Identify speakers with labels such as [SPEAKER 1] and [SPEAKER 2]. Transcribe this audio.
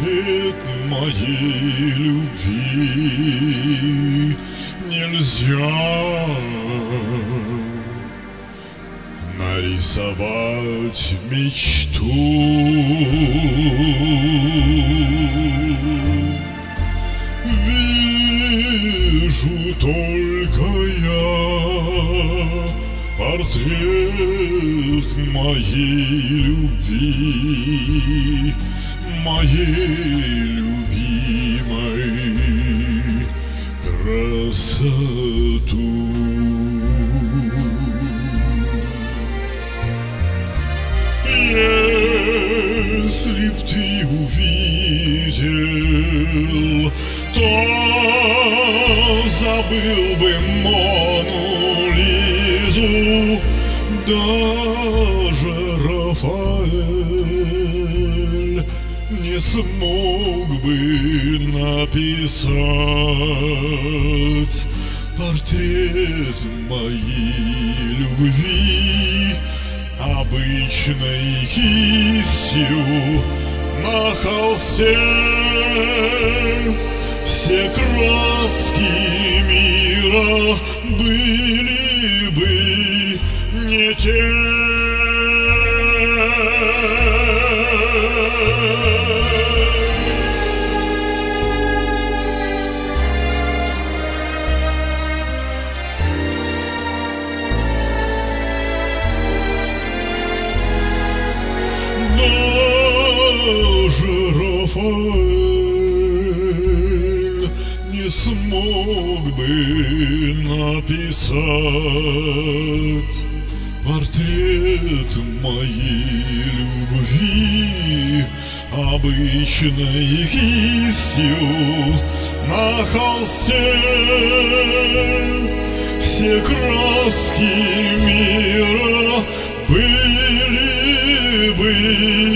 [SPEAKER 1] портрет моей любви нельзя нарисовать мечту. Вижу только я портрет моей любви, моей любимой красоту. Если б ты увидел, то забыл бы Мону Лизу, даже Рафаэль не смог бы написать портрет моей любви обычной кистью на холсте. Все краски мира были бы не те. Даже Рафаэль не смог бы написать портрет моей любви обычной кистью на холсте. Все краски мира были бы